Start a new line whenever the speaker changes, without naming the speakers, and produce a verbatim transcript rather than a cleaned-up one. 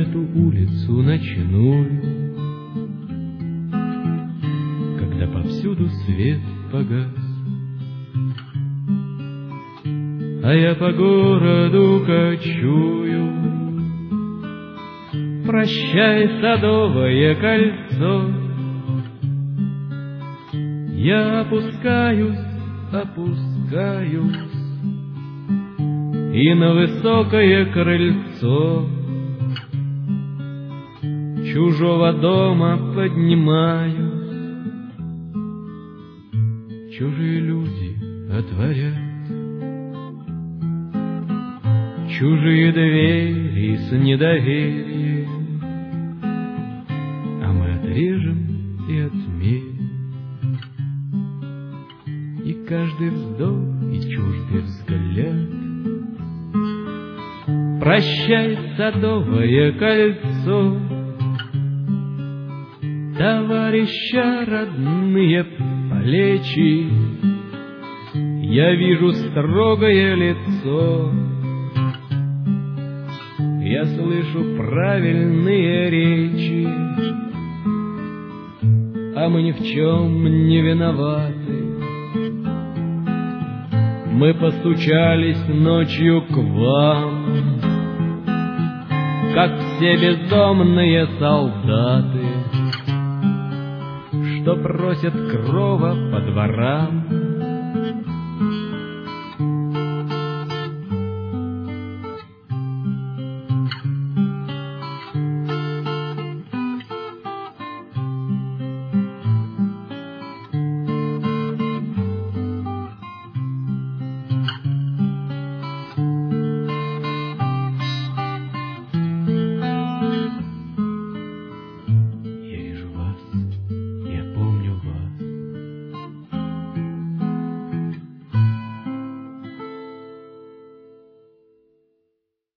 эту улицу ночную, когда повсюду свет погас, а я по городу кочую. Прощай, Садовое кольцо, я опускаюсь, опускаюсь и на высокое крыльцо чужого дома поднимаюсь. Чужие люди отворят чужие двери с недоверием, а мы отрежем и отмерим, и каждый вздох и чуждый взгляд. Прощай, Садовое кольцо, товарища родные плечи, я вижу строгое лицо, я слышу правильные речи, а мы ни в чем не виноваты. Мы постучались ночью к вам, как все бездомные солдаты, что просят крова по дворам.